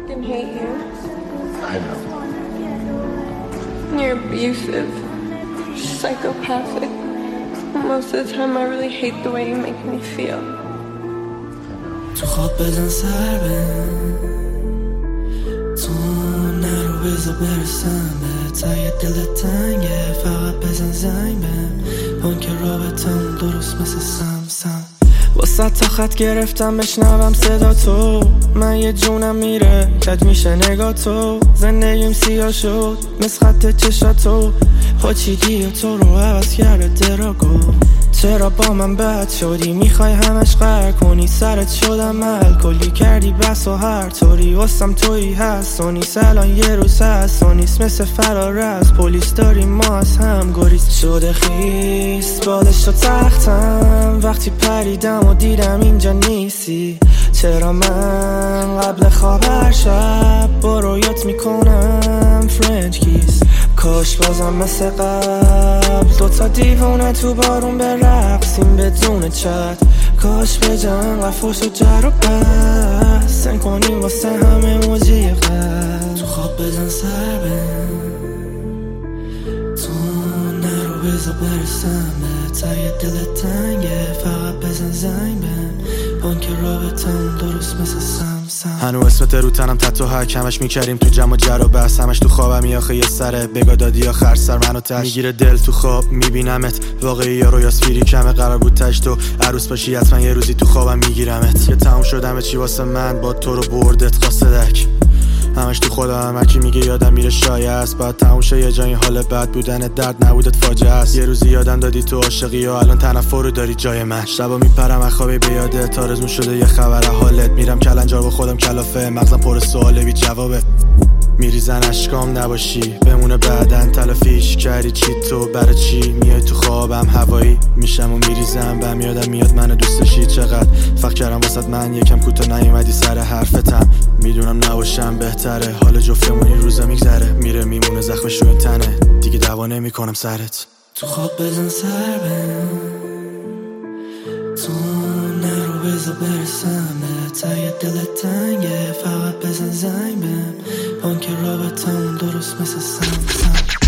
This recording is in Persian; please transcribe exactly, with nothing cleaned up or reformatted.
fucking hate you. I know. You're abusive, psychopathic. Most of the time I really hate the way you make me feel. تو خواب بزن سر بهم، تو نرو بذار برسم به ته دلت تنگه، فقط بزن زنگ بهم، بانک رابطمون درست مثل سم سم. واسه تا خط گرفتم بشنوم صدا تو، من یه جونم میره کج میشه نگاه تو، زندگیم سیاه شد مثل خط چشاتو، پاچیدی و تو رو عوض کرده دراگو. چرا با من بد شدی میخوای همش قهر کنی، سرت شدم مل کلی کردی بس و هر طوری واسم تویی هست و نیست الان یه روز هست و نیست مثل فرار از پلیس داریم ما از هم گریز شده خیست بالش و تختم وقتی پریدم و دیدم اینجا نیستی. چرا من قبل خواب هر شب با رویات میکنم فرنچ کیس، کاش بازم مثل قبل دوتا دیوونه تو بارون برقصیم بدون چت، کاش به جنگ قفوش و جر و بس سن کنیم واسه همه موجی قد. تو خواب بزن سر بهم، تو نرو بذار برسم به ته دلت تنگه، فقط بزن زنگ بهم، بانک رابطمون درست مثل سم سم. هنو اسمت رو تنم تتو هک همش میکریم تو جمع و جر و بس، همش تو خوابم یا آخه یه سره بگا دادی یا خرج سر منو تش میگیره دل تو خواب میبینمت، واقعی یا رویاس فیری کمه قرار بود تش تو عروس باشی حتما یه روزی تو خوابم میگیرمت. یه تموم شدم چی واسه من با تو رو بردت قاصدک، همش تو خودم هرکی میگه یادم میره شایع است، باید تموم شه یه جایی حال بد بودن درد نبودت فاجعه است. یه روزی یادم دادی تو عاشقی و الان تنفر رو داری جای من، شبا میپرم از خوابی به یادت آرزون شده یه خبر حالت، میرم کلنجار با خودم کلافه مغزم پر سواله بی جوابه، میریزن اشکام نباشی بمونه بعدن تلافیش کردی چی تو برای چی میای تو خوابم هوایی میشم و میریزم بهم یادم میاد منو دوست داشتی چقدر فکر کردم واسه من یکم کوتاه نیومدی سر حرفتم، میدونم نباشم بهتره حال جفتمون این روزا میگذره، میره میمونه زخمش رو این تنه دیگه دعوا نمیکنم سرت. تو خواب بزن سر بهم، تو نرو بذار برسم به ته دلت تنگه، فقط بزن زنگ بهم، بانک رابطمون درست مثل سم سم.